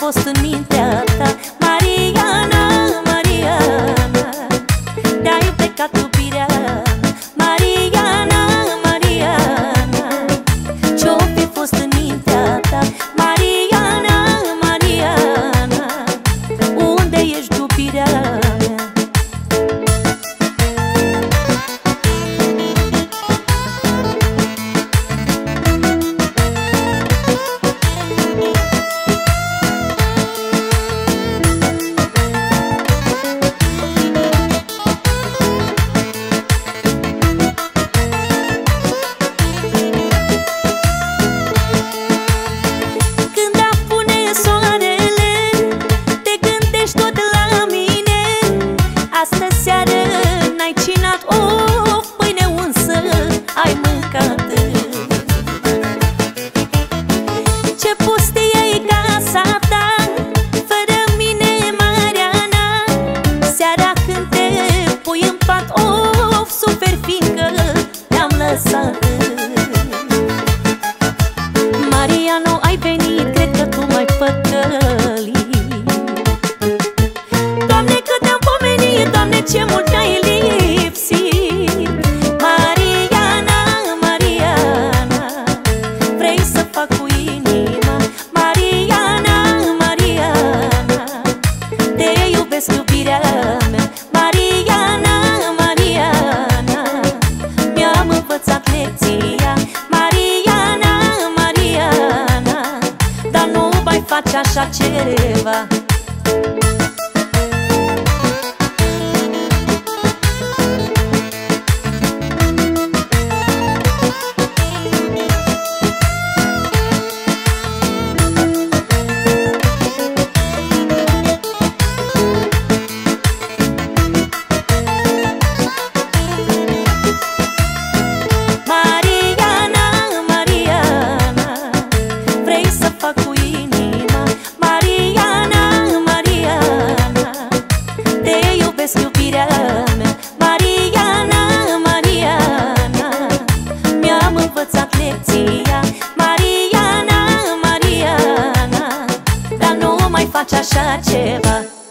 fost în mintea ta, Mariana, Mariana, de-ai plecat iubirea, Mariana, Mariana, ce-o fi fost în mintea ta, Mariana, Mariana, unde ești iubirea mea? Ai mâncat. Ce pustie-i casa ta, fără mine, Mariana. Seara când te pui în pat, of, suferi fiindcă te-am lăsat. Mariano, ai venit, cred că tu m-ai păcălit. Doamne, cât te-am pomenit, Doamne, ce mult ne-ai lipsit. Fac cu inima, Mariana, Mariana, te iubesc iubirea mea, Mariana, Mariana, mi-am învățat lecția, Mariana, Mariana, dar nu mai faci așa ceva. Iubirea mea, Mariana, Mariana, mi-am învățat lecția, Mariana, Mariana, dar nu mai faci așa ceva.